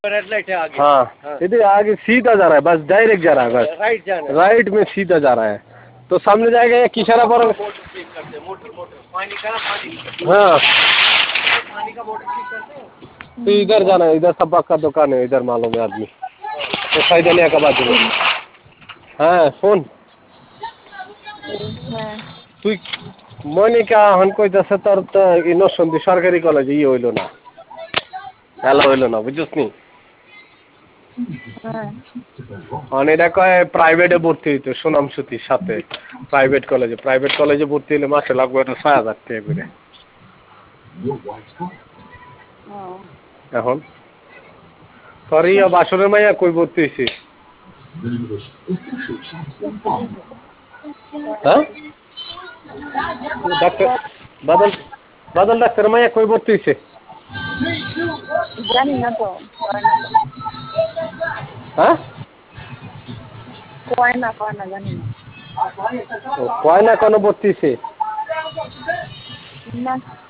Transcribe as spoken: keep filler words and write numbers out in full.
Red light है आगे। हाँ, हाँ। इधर आगे सीधा जा रहा है, बस डायरेक्ट जा रहा है, बस राइट जाना है। राइट में सीधा जा रहा है, तो सामने जाएगा या किशारा पर। मोटर चेक करते हैं, मोटर मोटर पानी का पानी। हाँ, पानी का मोटर चेक करते हैं। तो इधर जाना है, इधर सबक का दुकान है, इधर मालूम है आदमी, तो सैदलिया का बाजू में। हाँ फोन তুই মনিকা হন কইতাছে তোর তো ইনোসন্দি সরকারি কলেজে ই হইল না, হ্যালো হইল না, বুঝছিস নি? হন এটা কয় প্রাইভেটে ভর্তি হইতো সুনাম সুতির সাথে, প্রাইভেট কলেজে, প্রাইভেট কলেজে ভর্তি হলে মাসে লাগবে এটা ছয় হাজার টাকা করে। এখন তোর ইয়া বাসরের মাইয়া কই ভর্তি হইছিস? হ্যাঁ ডাক্তার বাদল বাদল ডাক্তার মাইয়া কই ভর্তি হইছে? জানি না তো, হ্যাঁ কয় না কয় না জানি না। কয় না কেন ভর্তি হইছে? না